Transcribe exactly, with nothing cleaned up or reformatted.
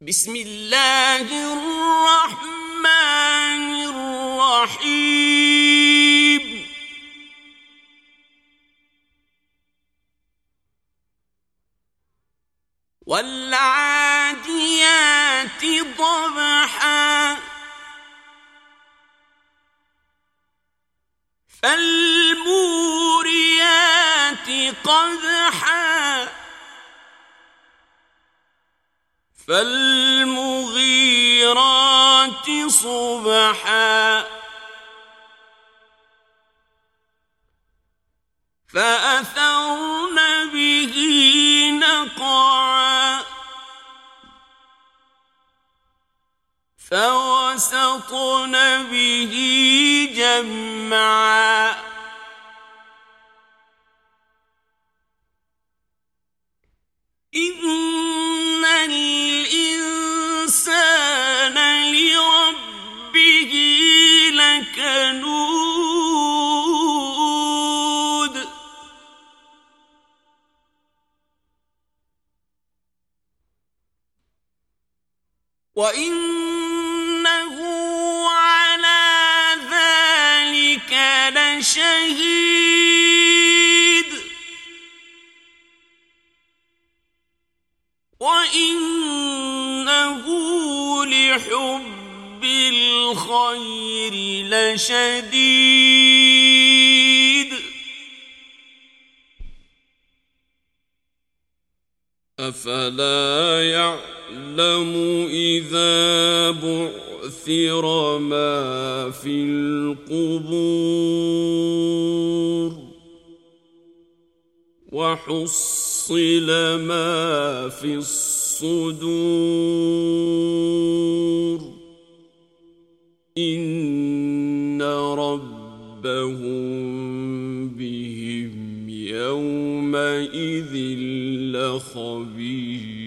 بسم الله الرحمن الرحيم والعاديات ضبحا فالموريات قدحا فالمغيرات صبحا فأثرن به نقعا فوسطن به جمعا إن الإنسان لربه لكنود وإنه على ذلك لشهيد وإنه لحب الخير لشديد أفلا يعلم إذا بعثر ما في القبور وحصل ما في الصدور إن ربهم بهم يومئذ لخبير.